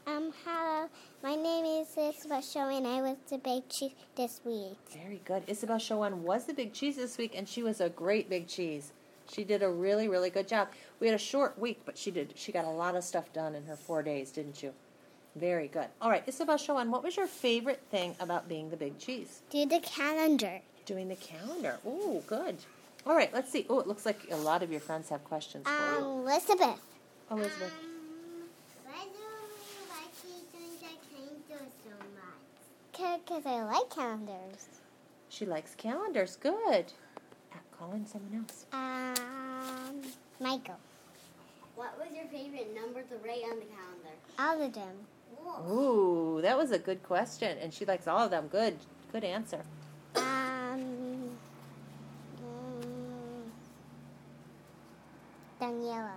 Hello. My name is Isabel Show, and I was the big cheese this week. Very good. Isabel Showan was the big cheese this week, and she was a great big cheese. She did a really, really good job. We had a short week, but she got a lot of stuff done in her 4 days, didn't you? Very good. All right, Isabel Showan, what was your favorite thing about being the big cheese? Do the calendar. Doing the calendar. Ooh, good. All right, let's see. Oh, it looks like a lot of your friends have questions for you. Elizabeth. Elizabeth. Why do you like doing the calendar so much? Because I like calendars. She likes calendars. Good. Call in someone else. Michael. What was your favorite number to write on the calendar? All of them. Ooh, that was a good question, and she likes all of them. Good answer. Daniela.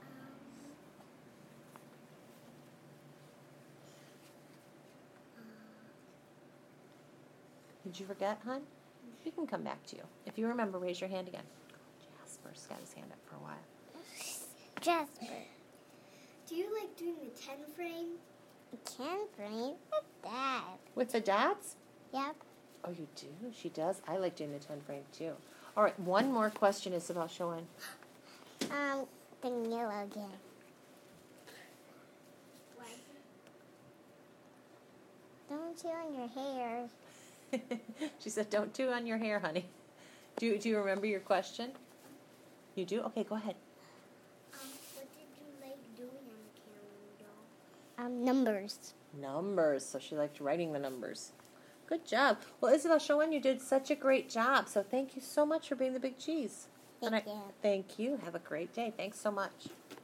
Did you forget, hon? We can come back to you. If you remember, raise your hand again. Jasper's got his hand up for a while. Jasper. Do you like doing the 10 frame? 10 frame? What's that? With the dots? Yep. Oh, you do? She does? I like doing the 10 frame, too. All right, one more question, Isabel Showan. Daniela again. What? Don't chew on your hair. She said, don't chew on your hair, honey. Do you remember your question? You do? Okay, go ahead. What did you like doing on the calendar? Numbers. Numbers. So she liked writing the numbers. Good job. Well, Isabel Showan, you did such a great job. So thank you so much for being the big cheese. Thank you. Thank you. Have a great day. Thanks so much.